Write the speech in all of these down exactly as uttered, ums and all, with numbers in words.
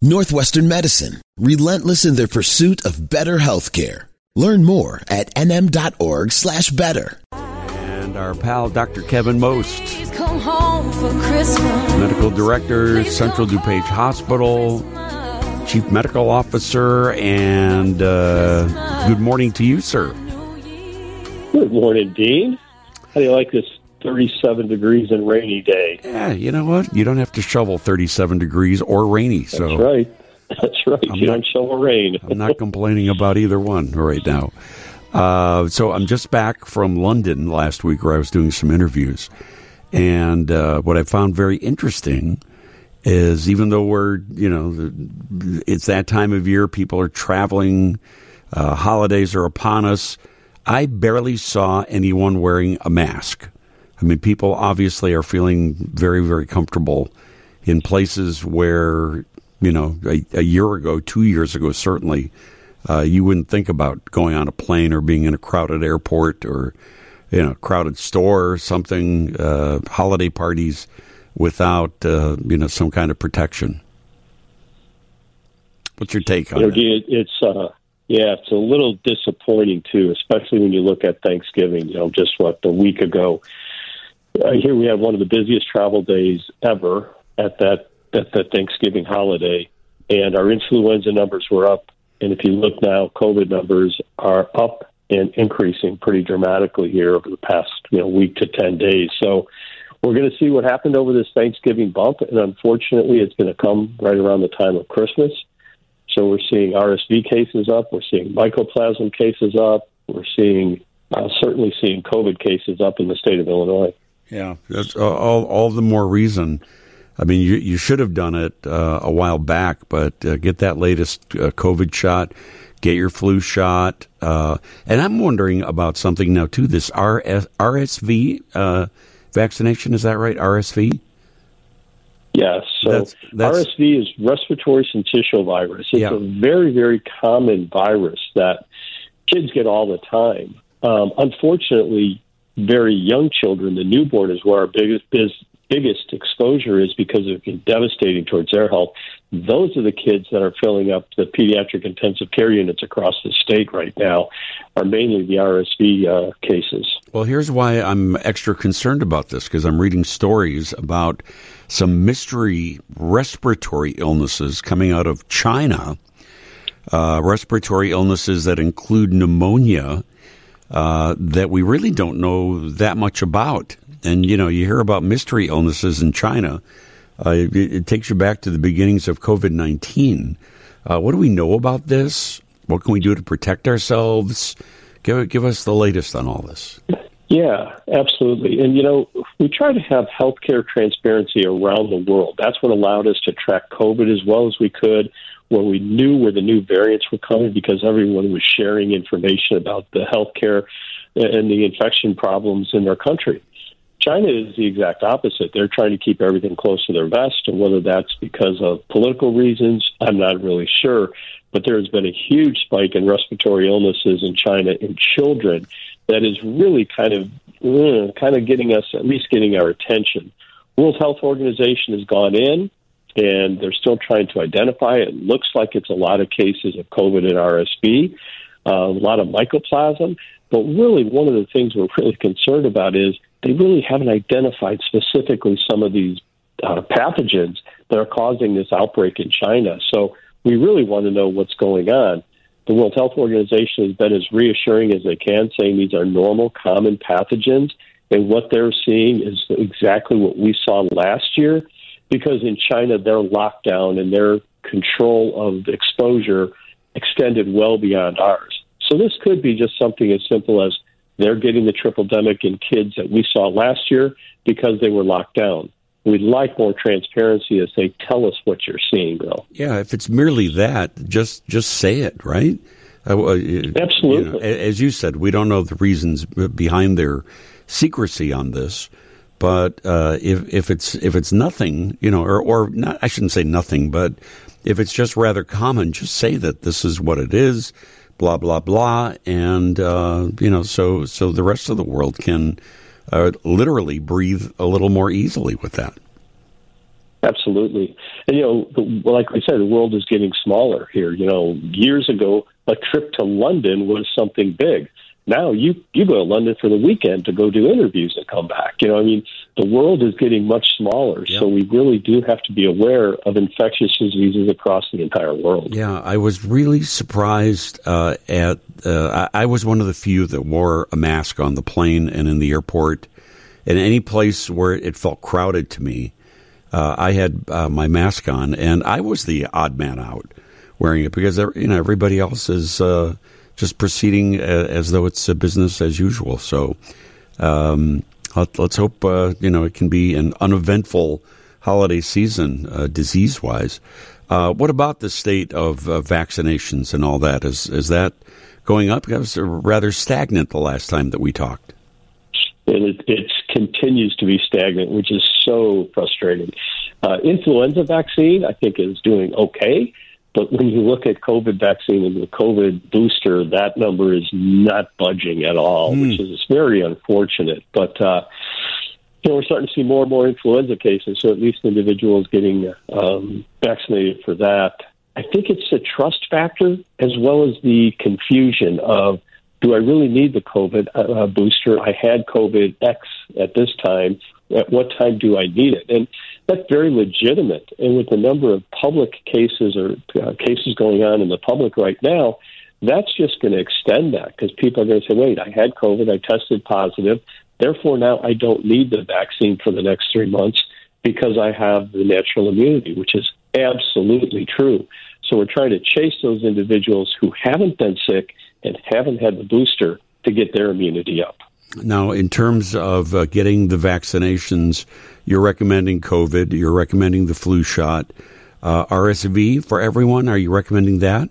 Northwestern Medicine, relentless in their pursuit of better healthcare. Learn more at nm.org slash better. And our pal, Doctor Kevin Most, Medical Director, Central DuPage Hospital, Chief Medical Officer, and uh, good morning to you, sir. Good morning, Dean. How do you like this thirty-seven degrees and rainy day? Yeah, you know what? You don't have to shovel thirty-seven degrees or rainy. So That's right. That's right. I'm you not, don't shovel rain. I'm not complaining about either one right now. Uh, so I'm just back from London last week where I was doing some interviews. And uh, what I found very interesting is even though we're, you know, it's that time of year, people are traveling, uh, holidays are upon us, I barely saw anyone wearing a mask. I mean, people obviously are feeling very, very comfortable in places where, you know, a, a year ago, two years ago, certainly, uh, you wouldn't think about going on a plane or being in a crowded airport or, you know, crowded store or something, uh, holiday parties without, uh, you know, some kind of protection. What's your take on you know, that? It's, uh, yeah, it's a little disappointing, too, especially when you look at Thanksgiving, you know, just what, a week ago. Uh, here we have one of the busiest travel days ever at that at the Thanksgiving holiday, and our influenza numbers were up. And if you look now, COVID numbers are up and increasing pretty dramatically here over the past you know week to ten days. So we're going to see what happened over this Thanksgiving bump, and unfortunately, it's going to come right around the time of Christmas. So we're seeing R S V cases up, we're seeing mycoplasma cases up, we're seeing uh, certainly seeing COVID cases up in the state of Illinois. Yeah, that's all, all the more reason. I mean, you, you should have done it uh, a while back, but uh, get that latest uh, COVID shot, get your flu shot. Uh, and I'm wondering about something now, too, this R S V uh, vaccination. Is that right, R S V? Yes. So that's, that's, R S V is respiratory syncytial virus. It's yeah. a very, very common virus that kids get all the time. Um, unfortunately, very young children, the newborn, is where our biggest biz, biggest exposure is because it can be devastating towards their health. Those are the kids that are filling up the pediatric intensive care units across the state right now, are mainly the R S V uh, cases. Well, here's why I'm extra concerned about this, because I'm reading stories about some mystery respiratory illnesses coming out of China, uh, respiratory illnesses that include pneumonia, Uh, that we really don't know that much about. And, you know, you hear about mystery illnesses in China. Uh, it, it takes you back to the beginnings of COVID nineteen. Uh, what do we know about this? What can we do to protect ourselves? Give, give us the latest on all this. Yeah, absolutely. And, you know, we try to have healthcare transparency around the world. That's what allowed us to track COVID as well as we could, where we knew where the new variants were coming because everyone was sharing information about the healthcare and the infection problems in their country. China is the exact opposite. They're trying to keep everything close to their vest, and whether that's because of political reasons, I'm not really sure. But there has been a huge spike in respiratory illnesses in China in children that is really kind of uh, kind of getting us, at least getting our attention. World Health Organization has gone in, and they're still trying to identify it. It looks like it's a lot of cases of COVID and R S V, uh, a lot of mycoplasma. But really, one of the things we're really concerned about is they really haven't identified specifically some of these uh, pathogens that are causing this outbreak in China. So we really want to know what's going on. The World Health Organization has been as reassuring as they can, saying these are normal, common pathogens. And what they're seeing is exactly what we saw last year, because in China, their lockdown and their control of exposure extended well beyond ours. So this could be just something as simple as they're getting the triple-demic in kids that we saw last year because they were locked down. We'd like more transparency as they tell us what you're seeing, though. Yeah, if it's merely that, just just say it, right? Uh, Absolutely. You know, as you said, we don't know the reasons behind their secrecy on this. But uh, if if it's if it's nothing, you know, or or not, I shouldn't say nothing, but if it's just rather common, just say that this is what it is, blah blah blah, and uh, you know, so so the rest of the world can uh, literally breathe a little more easily with that. Absolutely. And, you know, the, like we said, the world is getting smaller here. You know, years ago, a trip to London was something big. Now you, you go to London for the weekend to go do interviews and come back. You know, I mean, the world is getting much smaller. Yep. So we really do have to be aware of infectious diseases across the entire world. Yeah, I was really surprised uh, at, uh, I, I was one of the few that wore a mask on the plane and in the airport. In any place where it felt crowded to me, uh, I had uh, my mask on, and I was the odd man out wearing it because, you know, everybody else is uh, just proceeding as, as though it's a business as usual. So um, let, let's hope, uh, you know, it can be an uneventful holiday season uh, disease-wise. Uh, what about the state of uh, vaccinations and all that? Is, is that going up? It was rather stagnant the last time that we talked. And it, it continues to be stagnant, which is so frustrating. Uh, influenza vaccine, I think, is doing okay. But when you look at COVID vaccine and the COVID booster, that number is not budging at all, mm. which is very unfortunate. But, uh, you know, we're starting to see more and more influenza cases, so at least individuals getting um, vaccinated for that. I think it's the trust factor as well as the confusion of, do I really need the COVID uh, booster? I had COVID X at this time. At what time do I need it? And that's very legitimate. And with the number of public cases or uh, cases going on in the public right now, that's just going to extend that because people are going to say, wait, I had COVID, I tested positive. Therefore, now I don't need the vaccine for the next three months because I have the natural immunity, which is absolutely true. So we're trying to chase those individuals who haven't been sick and haven't had the booster to get their immunity up. Now, in terms of uh, getting the vaccinations, you're recommending COVID, you're recommending the flu shot. Uh, R S V for everyone, are you recommending that?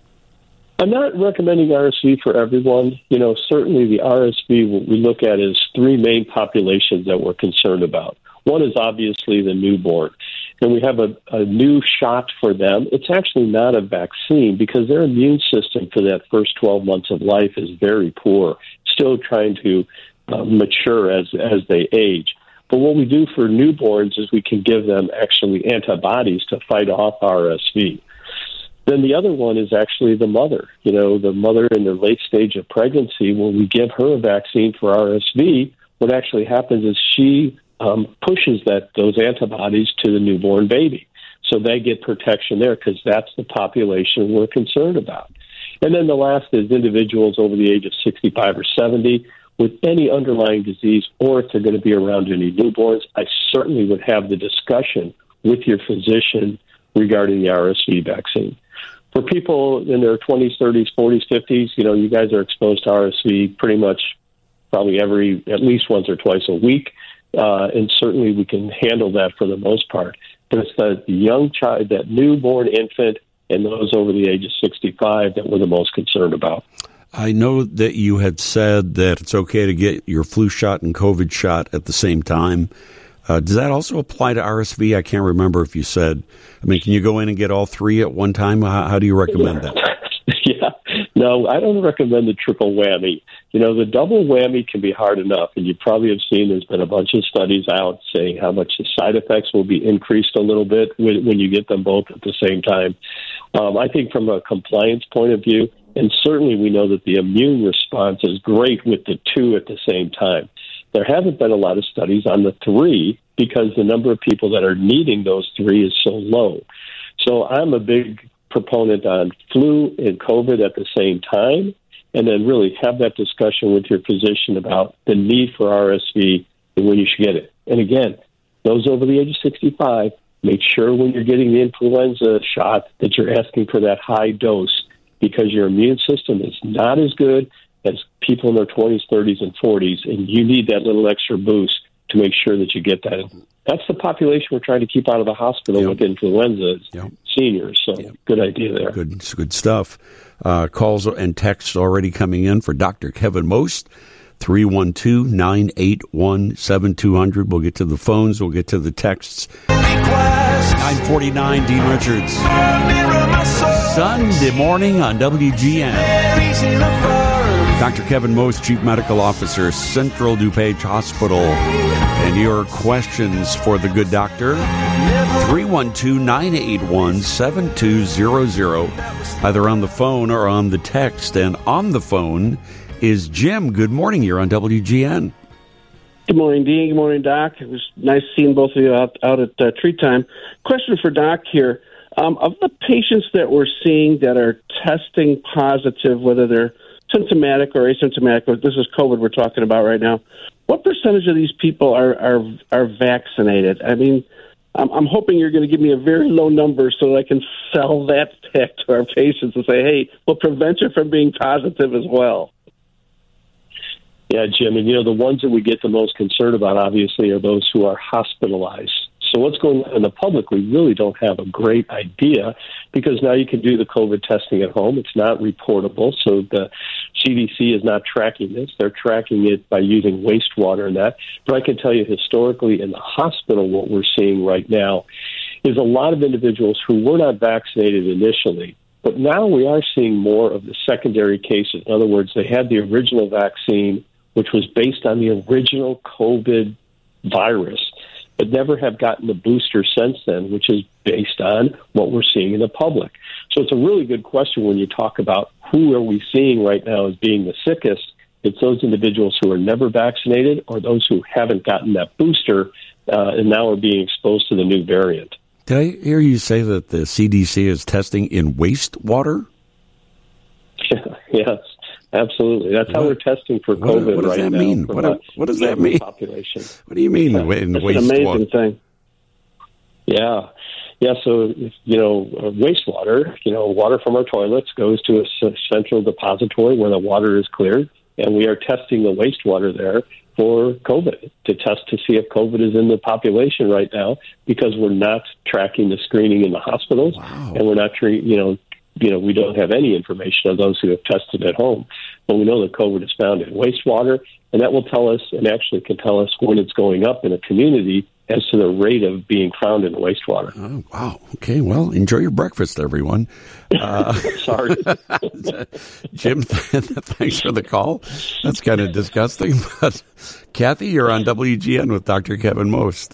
I'm not recommending R S V for everyone. You know, certainly the R S V, what we look at is three main populations that we're concerned about. One is obviously the newborn. And we have a, a new shot for them. It's actually not a vaccine because their immune system for that first twelve months of life is very poor, still trying to uh, mature as as they age. But what we do for newborns is we can give them actually antibodies to fight off R S V. Then the other one is actually the mother. You know, the mother in the late stage of pregnancy, when we give her a vaccine for R S V, what actually happens is she Um, pushes that those antibodies to the newborn baby. So they get protection there because that's the population we're concerned about. And then the last is individuals over the age of sixty-five or seventy with any underlying disease, or if they're going to be around any newborns, I certainly would have the discussion with your physician regarding the R S V vaccine. For people in their twenties, thirties, forties, fifties, you know, you guys are exposed to R S V pretty much probably every, at least once or twice a week. Uh, and certainly we can handle that for the most part. But it's the young child, that newborn infant, and those over the age of sixty-five that we're the most concerned about. I know that you had said that it's okay to get your flu shot and COVID shot at the same time. Uh, does that also apply to R S V? I can't remember if you said. I mean, can you go in and get all three at one time? How, how do you recommend that? Yeah. No, I don't recommend the triple whammy. You know, the double whammy can be hard enough, and you probably have seen there's been a bunch of studies out saying how much the side effects will be increased a little bit when, when you get them both at the same time. Um, I think from a compliance point of view, and certainly we know that the immune response is great with the two at the same time. There haven't been a lot of studies on the three because the number of people that are needing those three is so low. So I'm a big proponent on flu and COVID at the same time, and then really have that discussion with your physician about the need for R S V and when you should get it. And again, those over the age of sixty-five, make sure when you're getting the influenza shot that you're asking for that high dose because your immune system is not as good as people in their twenties, thirties, and forties, and you need that little extra boost to make sure that you get that. That's the population we're trying to keep out of the hospital yep. with influenza, yep. seniors. So yep. good idea there. Good, good stuff. Uh, calls and texts already coming in for Doctor Kevin Most, three one two, nine eight one, seven two zero zero. We'll get to the phones. We'll get to the texts. nine forty-nine, Dean Richards. Sunday morning on W G N. Doctor Kevin Most, Chief Medical Officer, Central DuPage Hospital. And your questions for the good doctor, three one two, nine eight one, seven two zero zero, either on the phone or on the text. And on the phone is Jim. Good morning. You're on W G N. Good morning, Dean. Good morning, Doc. It was nice seeing both of you out, out at uh, Treat Time. Question for Doc here. Um, of the patients that we're seeing that are testing positive, whether they're symptomatic or asymptomatic, or this is COVID we're talking about right now, what percentage of these people are are, are vaccinated? I mean, I'm, I'm hoping you're going to give me a very low number so that I can sell that back to our patients and say, hey, we'll prevent you from being positive as well. Yeah, Jim, and you know, the ones that we get the most concerned about, obviously, are those who are hospitalized. So what's going on in the public, we really don't have a great idea, because now you can do the COVID testing at home. It's not reportable, so the C D C is not tracking this. They're tracking it by using wastewater and that. But I can tell you historically in the hospital, what we're seeing right now is a lot of individuals who were not vaccinated initially, but now we are seeing more of the secondary cases. In other words, they had the original vaccine, which was based on the original COVID virus, but never have gotten the booster since then, which is based on what we're seeing in the public. So it's a really good question when you talk about who are we seeing right now as being the sickest. It's those individuals who are never vaccinated or those who haven't gotten that booster uh, and now are being exposed to the new variant. Did I hear you say that the C D C is testing in wastewater? Yeah, yes, absolutely. That's what, how we're testing for COVID what, what does right that now. Mean? What, a, what does that mean? Population. What do you mean uh, in That's wastewater? an amazing thing. Yeah. Yeah, so, you know, uh, wastewater, you know, water from our toilets goes to a central depository where the water is cleared, and we are testing the wastewater there for COVID to test to see if COVID is in the population right now, because we're not tracking the screening in the hospitals, wow. and we're not, tre- you know, you know, we don't have any information of those who have tested at home. But we know that COVID is found in wastewater, and that will tell us, and actually can tell us when it's going up in a community as to the rate of being found in wastewater. Oh, wow. Okay, well, enjoy your breakfast, everyone. Uh, Sorry. Jim, thanks for the call. That's kind of disgusting. But Kathy, you're on W G N with Doctor Kevin Most.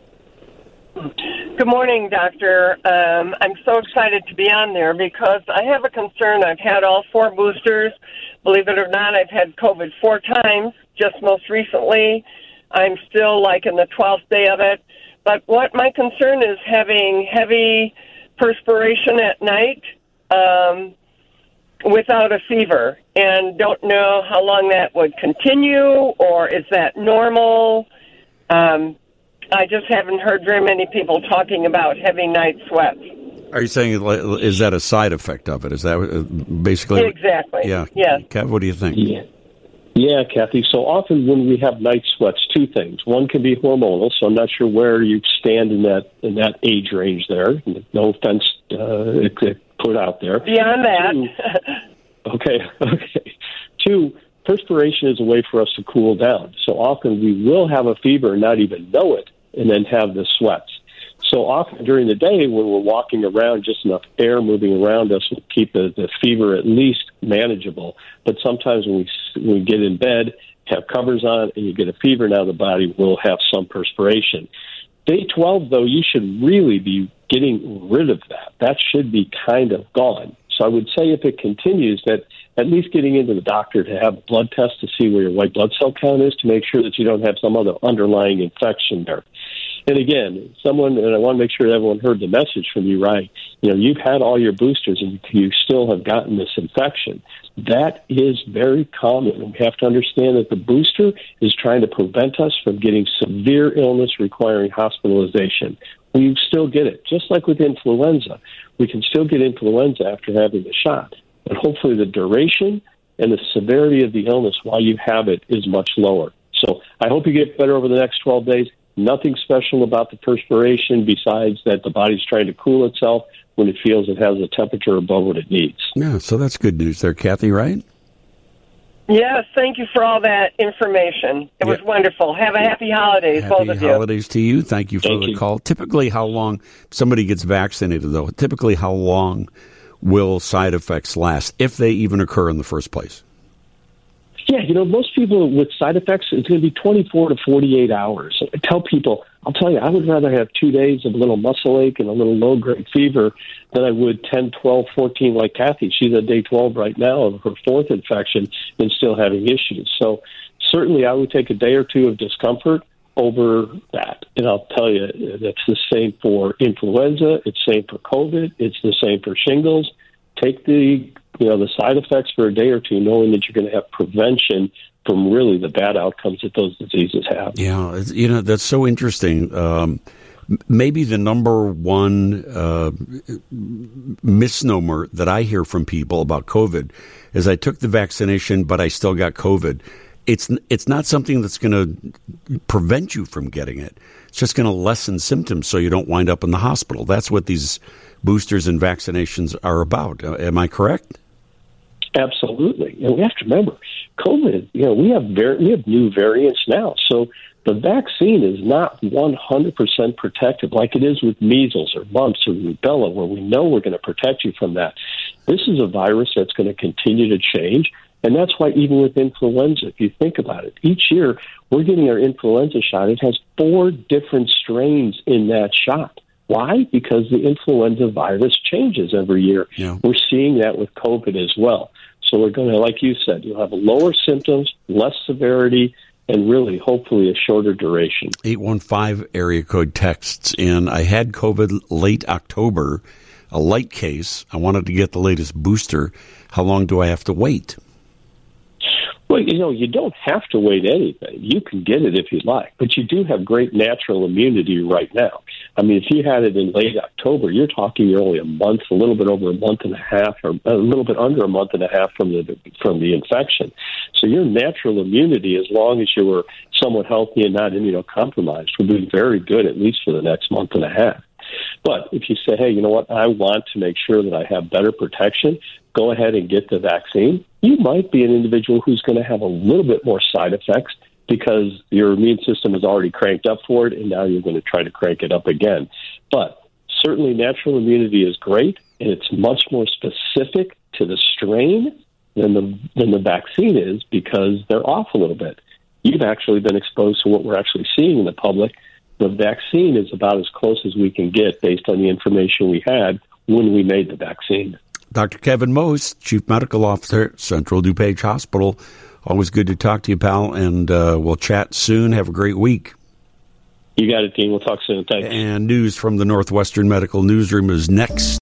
Good morning, Doctor. Um, I'm so excited to be on there because I have a concern. I've had all four boosters. Believe it or not, I've had COVID four times, just most recently. I'm still like in the twelfth day of it. But what my concern is having heavy perspiration at night um, without a fever, and don't know how long that would continue, or is that normal? Um, I just haven't heard very many people talking about heavy night sweats. Are you saying, is that a side effect of it? Is that basically? Exactly. Yeah. Yes. Kev, what do you think? Yeah. Yeah, Kathy. So often when we have night sweats, two things. One can be hormonal, so I'm not sure where you stand in that in that age range there. No offense uh, put out there. Beyond that. Two, okay, okay. Two, perspiration is a way for us to cool down. So often we will have a fever and not even know it, and then have the sweats. So often during the day when we're walking around, just enough air moving around us will keep the, the fever at least manageable. But sometimes when we, when we get in bed, have covers on, and you get a fever, now the body will have some perspiration. Day twelve, though, you should really be getting rid of that. That should be kind of gone. So I would say if it continues, that at least getting into the doctor to have a blood test to see where your white blood cell count is to make sure that you don't have some other underlying infection there. And again, someone, and I want to make sure everyone heard the message from you right, you know, you've had all your boosters and you still have gotten this infection. That is very common. We have to understand that the booster is trying to prevent us from getting severe illness requiring hospitalization. We still get it, just like with influenza. We can still get influenza after having the shot. But hopefully the duration and the severity of the illness while you have it is much lower. So I hope you get better over the next twelve days. Nothing special about the perspiration besides that the body's trying to cool itself when it feels it has a temperature above what it needs. Yeah, so that's good news there, Kathy, right? Yes, thank you for all that information. It was yeah. wonderful. Have a happy holidays, happy both of you. Happy holidays to you. Thank you for thank the you. call. Typically, how long somebody gets vaccinated, though, typically how long will side effects last, if they even occur in the first place? Yeah, you know, most people with side effects, it's going to be twenty-four to forty-eight hours. I tell people, I'll tell you, I would rather have two days of a little muscle ache and a little low-grade fever than I would ten, twelve, fourteen like Kathy. She's at day twelve right now of her fourth infection and still having issues. So certainly I would take a day or two of discomfort over that. And I'll tell you, that's the same for influenza. It's the same for COVID. It's the same for shingles. Take the, you know, the side effects for a day or two, knowing that you're going to have prevention from really the bad outcomes that those diseases have. Yeah, it's, you know, that's so interesting. Um, maybe the number one uh, misnomer that I hear from people about COVID is I took the vaccination, but I still got COVID. It's it's not something that's going to prevent you from getting it. It's just going to lessen symptoms so you don't wind up in the hospital. That's what these boosters and vaccinations are about. Uh, am I correct? Absolutely. And we have to remember, COVID, you know, we have var- we have new variants now. So the vaccine is not one hundred percent protective like it is with measles or mumps or rubella, where we know we're going to protect you from that. This is a virus that's going to continue to change. And that's why even with influenza, if you think about it, each year we're getting our influenza shot. It has four different strains in that shot. Why? Because the influenza virus changes every year. Yeah. We're seeing that with COVID as well. So we're going to, like you said, you'll have lower symptoms, less severity, and really, hopefully, a shorter duration. eight one five area code texts in. I had COVID late October, a light case. I wanted to get the latest booster. How long do I have to wait? Well, you know, you don't have to wait anything. You can get it if you like, but you do have great natural immunity right now. I mean, if you had it in late October, you're talking you're only a month, a little bit over a month and a half, or a little bit under a month and a half from the from the infection. So your natural immunity, as long as you were somewhat healthy and not immunocompromised, will be very good, at least for the next month and a half. But if you say, hey, you know what, I want to make sure that I have better protection, go ahead and get the vaccine. You might be an individual who's going to have a little bit more side effects because your immune system is already cranked up for it, and now you're going to try to crank it up again. But certainly natural immunity is great, and it's much more specific to the strain than the than the vaccine is because they're off a little bit. You've actually been exposed to what we're actually seeing in the public. The vaccine is about as close as we can get based on the information we had when we made the vaccine. Doctor Kevin Most, Chief Medical Officer, Central DuPage Hospital. Always good to talk to you, pal, and uh, we'll chat soon. Have a great week. You got it, Dean. We'll talk soon. Thanks. And news from the Northwestern Medical Newsroom is next.